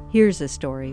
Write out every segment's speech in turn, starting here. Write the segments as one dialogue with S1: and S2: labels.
S1: Here's a story.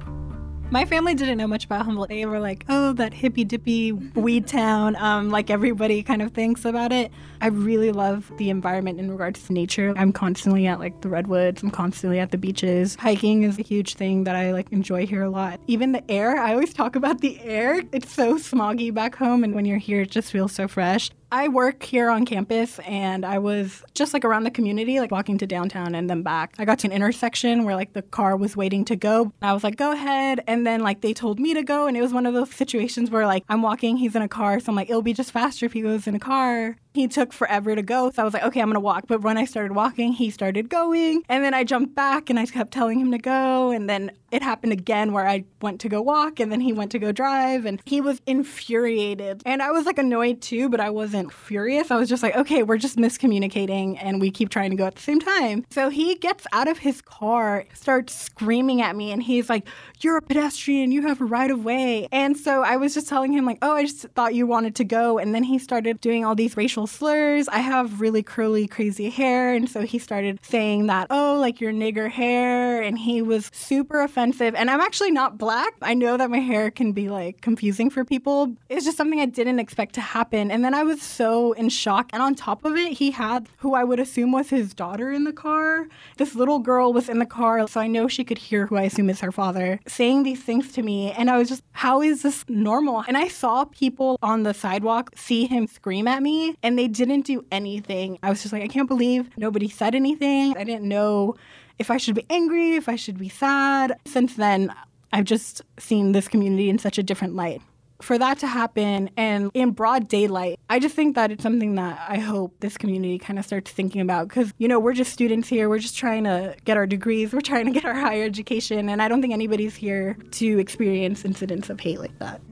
S2: My family didn't know much about Humboldt. They were like, oh, that hippy-dippy weed town, like everybody kind of thinks about it. I really love the environment in regards to nature. I'm constantly at like the redwoods. I'm constantly at the beaches. Hiking is a huge thing that I like enjoy here a lot. Even the air, I always talk about the air. It's so smoggy back home, and when you're here, it just feels so fresh. I work here on campus, and I was just like around the community, like walking to downtown and then back. I got to an intersection where like the car was waiting to go. I was like, go ahead. And then like they told me to go. And it was one of those situations where like I'm walking, he's in a car. So I'm like, it'll be just faster if he goes in a car. He took forever to go. So I was like, okay, I'm going to walk. But when I started walking, he started going. And then I jumped back and I kept telling him to go. And then it happened again where I went to go walk and then he went to go drive. And he was infuriated. And I was like annoyed too, but I wasn't furious. I was just like, okay, we're just miscommunicating and we keep trying to go at the same time. So he gets out of his car, starts screaming at me, and he's like, you're a pedestrian, you have a right of way. And so I was just telling him like, oh, I just thought you wanted to go. And then he started doing all these racial slurs. I have really curly, crazy hair. And so he started saying that, oh, like your nigger hair. And he was super offensive. And I'm actually not black. I know that my hair can be like confusing for people. It's just something I didn't expect to happen. And then I was so in shock. And on top of it, he had who I would assume was his daughter in the car. This little girl was in the car. So I know she could hear who I assume is her father saying these things to me. And I was just, how is this normal? And I saw people on the sidewalk see him scream at me, and they didn't do anything. I was just like, I can't believe nobody said anything. I didn't know if I should be angry, if I should be sad. Since then, I've just seen this community in such a different light. For that to happen and in broad daylight, I just think that it's something that I hope this community kind of starts thinking about because, you know, we're just students here. We're just trying to get our degrees. We're trying to get our higher education. And I don't think anybody's here to experience incidents of hate like that.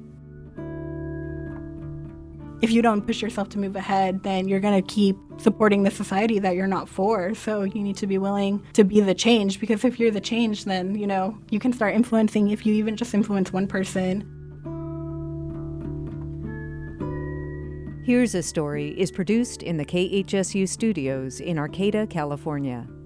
S2: If you don't push yourself to move ahead, then you're going to keep supporting the society that you're not for. So you need to be willing to be the change, because if you're the change, then, you know, you can start influencing. If you even just influence one person.
S1: Here's a Story is produced in the KHSU studios in Arcata, California.